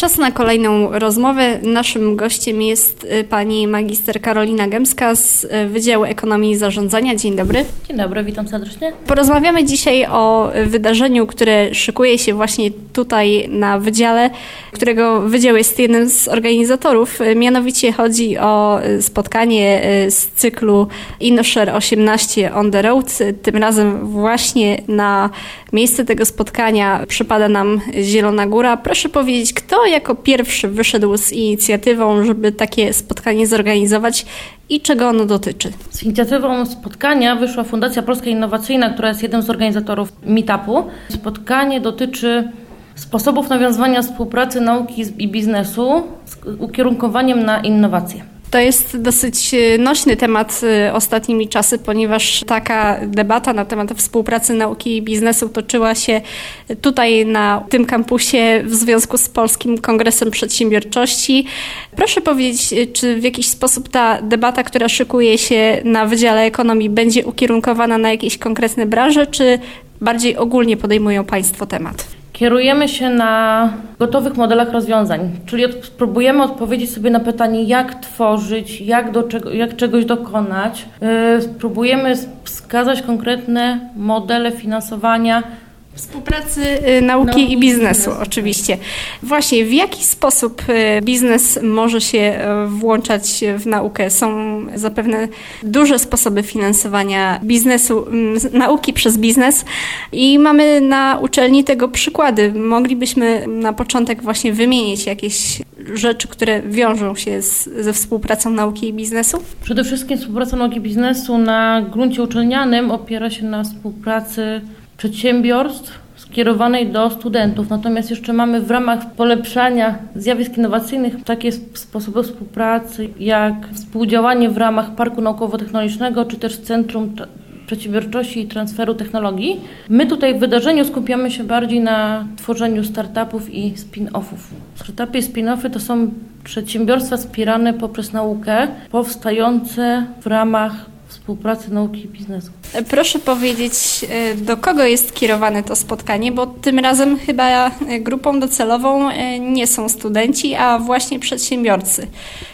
Czas na kolejną rozmowę. Naszym gościem jest pani magister Karolina Gębska z Wydziału Ekonomii i Zarządzania. Dzień dobry. Dzień dobry, witam serdecznie. Porozmawiamy dzisiaj o wydarzeniu, które szykuje się właśnie tutaj na Wydziale, którego Wydział jest jednym z organizatorów. Mianowicie chodzi o spotkanie z cyklu InnoShare 18 on the road. Tym razem właśnie na miejsce tego spotkania przypada nam Zielona Góra. Proszę powiedzieć, kto jako pierwszy wyszedł z inicjatywą, żeby takie spotkanie zorganizować i czego ono dotyczy? Z inicjatywą spotkania wyszła Fundacja Polska Innowacyjna, która jest jednym z organizatorów meetupu. Spotkanie dotyczy sposobów nawiązywania współpracy nauki i biznesu z ukierunkowaniem na innowacje. To jest dosyć nośny temat ostatnimi czasy, ponieważ taka debata na temat współpracy nauki i biznesu toczyła się tutaj na tym kampusie w związku z Polskim Kongresem Przedsiębiorczości. Proszę powiedzieć, czy w jakiś sposób ta debata, która szykuje się na Wydziale Ekonomii, będzie ukierunkowana na jakieś konkretne branże, czy bardziej ogólnie podejmują Państwo temat? Kierujemy się na gotowych modelach rozwiązań, czyli spróbujemy odpowiedzieć sobie na pytanie, jak tworzyć, jak czegoś dokonać. Spróbujemy wskazać konkretne modele finansowania, współpracy nauki i biznesu, oczywiście. Właśnie, w jaki sposób biznes może się włączać w naukę? Są zapewne duże sposoby finansowania biznesu, nauki przez biznes i mamy na uczelni tego przykłady. Moglibyśmy na początek właśnie wymienić jakieś rzeczy, które wiążą się ze współpracą nauki i biznesu? Przede wszystkim współpraca nauki i biznesu na gruncie uczelnianym opiera się na współpracy przedsiębiorstw skierowanej do studentów. Natomiast jeszcze mamy w ramach polepszania zjawisk innowacyjnych takie sposoby współpracy jak współdziałanie w ramach Parku Naukowo-Technologicznego czy też Centrum Przedsiębiorczości i Transferu Technologii. My tutaj w wydarzeniu skupiamy się bardziej na tworzeniu startupów i spin-offów. Startupy i spin-offy to są przedsiębiorstwa wspierane poprzez naukę, powstające w ramach współpracy nauki i biznesu. Proszę powiedzieć, do kogo jest kierowane to spotkanie, bo tym razem chyba grupą docelową nie są studenci, a właśnie przedsiębiorcy.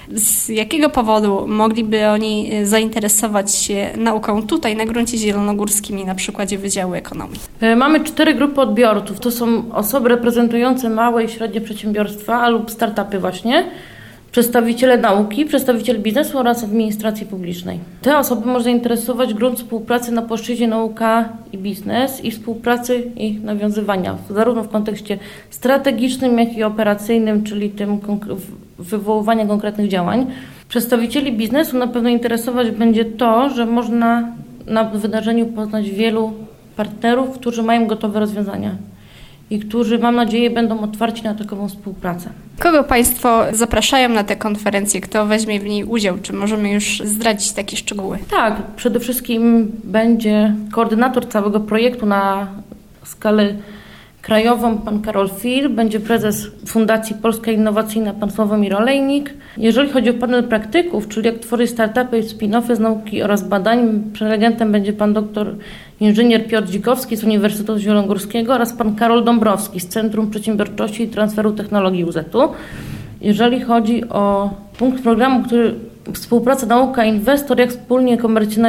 Z jakiego powodu mogliby oni zainteresować się nauką tutaj na gruncie zielonogórskim i na przykładzie Wydziału Ekonomii? Mamy 4 grupy odbiorców. To są osoby reprezentujące małe i średnie przedsiębiorstwa lub startupy właśnie, przedstawiciele nauki, przedstawiciele biznesu oraz administracji publicznej. Te osoby może zainteresować grunt współpracy na płaszczyźnie nauka i biznes i współpracy i nawiązywania, zarówno w kontekście strategicznym, jak i operacyjnym, czyli tym wywoływania konkretnych działań. Przedstawicieli biznesu na pewno interesować będzie to, że można na wydarzeniu poznać wielu partnerów, którzy mają gotowe rozwiązania i którzy, mam nadzieję, będą otwarci na takową współpracę. Kogo Państwo zapraszają na tę konferencję? Kto weźmie w niej udział? Czy możemy już zdradzić takie szczegóły? Tak, przede wszystkim będzie koordynator całego projektu na skalę krajową, pan Karol Fil, będzie prezes Fundacji Polska Innowacyjna, pan Sławomir Olejnik. Jeżeli chodzi o panel praktyków, czyli jak tworzyć startupy i spin-offy z nauki oraz badań, prelegentem będzie pan doktor inżynier Piotr Dzikowski z Uniwersytetu Zielonogórskiego oraz pan Karol Dąbrowski z Centrum Przedsiębiorczości i Transferu Technologii UZ-u. Jeżeli chodzi o punkt programu, który współpraca nauka-inwestor, jak wspólnie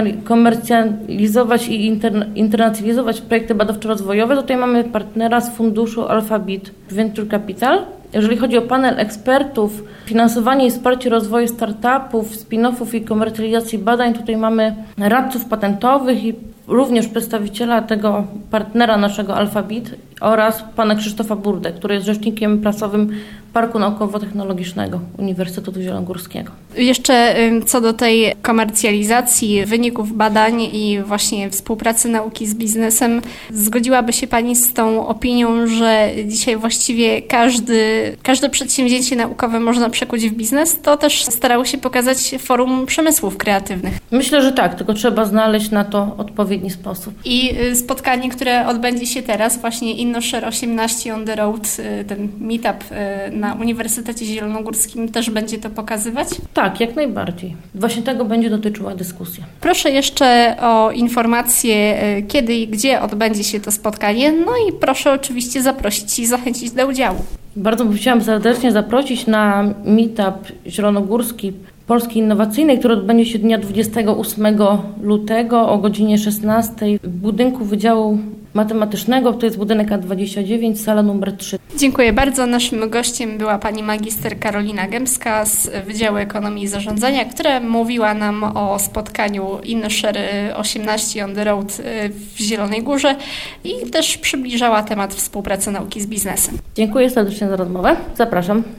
komercjalizować i internacjalizować projekty badawczo-rozwojowe. Tutaj mamy partnera z funduszu Alphabet Venture Capital. Jeżeli chodzi o panel ekspertów, finansowanie i wsparcie rozwoju startupów, spin-offów i komercjalizacji badań, tutaj mamy radców patentowych i również przedstawiciela tego partnera naszego Alphabet oraz pana Krzysztofa Burdę, który jest rzecznikiem prasowym Parku Naukowo-Technologicznego Uniwersytetu Zielonogórskiego. Jeszcze co do tej komercjalizacji wyników badań i właśnie współpracy nauki z biznesem, zgodziłaby się Pani z tą opinią, że dzisiaj właściwie każde przedsięwzięcie naukowe można przekuć w biznes? To też starało się pokazać Forum Przemysłów Kreatywnych. Myślę, że tak, tylko trzeba znaleźć na to odpowiedni sposób. I spotkanie, które odbędzie się teraz, właśnie InnoShare 18 on the road, ten meetup na Uniwersytecie Zielonogórskim, też będzie to pokazywać? Tak, jak najbardziej. Właśnie tego będzie dotyczyła dyskusja. Proszę jeszcze o informację, kiedy i gdzie odbędzie się to spotkanie, no i proszę oczywiście zaprosić i zachęcić do udziału. Bardzo chciałam serdecznie zaprosić na meetup zielonogórski Polski Innowacyjnej, który odbędzie się dnia 28 lutego o godzinie 16 w budynku Wydziału Matematycznego, to jest budynek A29, sala numer 3. Dziękuję bardzo. Naszym gościem była pani magister Karolina Gębska z Wydziału Ekonomii i Zarządzania, która mówiła nam o spotkaniu InShare 18 on the Road w Zielonej Górze i też przybliżała temat współpracy nauki z biznesem. Dziękuję serdecznie za rozmowę. Zapraszam.